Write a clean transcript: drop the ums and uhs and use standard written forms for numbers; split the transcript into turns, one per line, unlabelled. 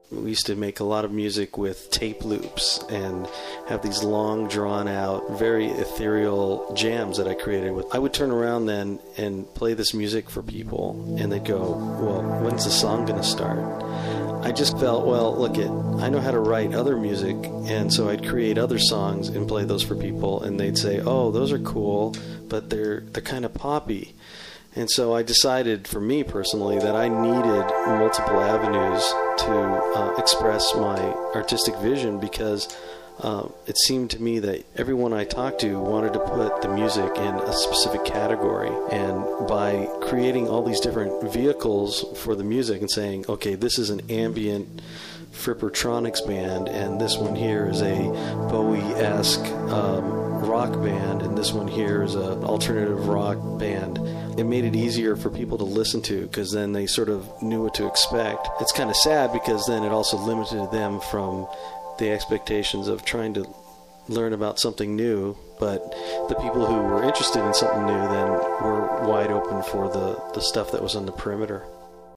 We used to make a lot of music with tape loops and have these long, drawn-out, very ethereal jams that I created. I would turn around then and play this music for people, and they'd go, well, when's the song going to start? I just felt, well, look, I know how to write other music, and so I'd create other songs and play those for people, and they'd say, oh, those are cool, but they're kind of poppy. And so I decided, for me personally, that I needed multiple avenues to express my artistic vision, because it seemed to me that everyone I talked to wanted to put the music in a specific category. And by creating all these different vehicles for the music and saying, okay, this is an ambient Frippertronics band, and this one here is a Bowie-esque rock band, and this one here is an alternative rock band. It made it easier for people to listen to, because then they sort of knew what to expect. It's kind of sad, because then it also limited them from the expectations of trying to learn about something new, but the people who were interested in something new then were wide open for the stuff that was on the perimeter.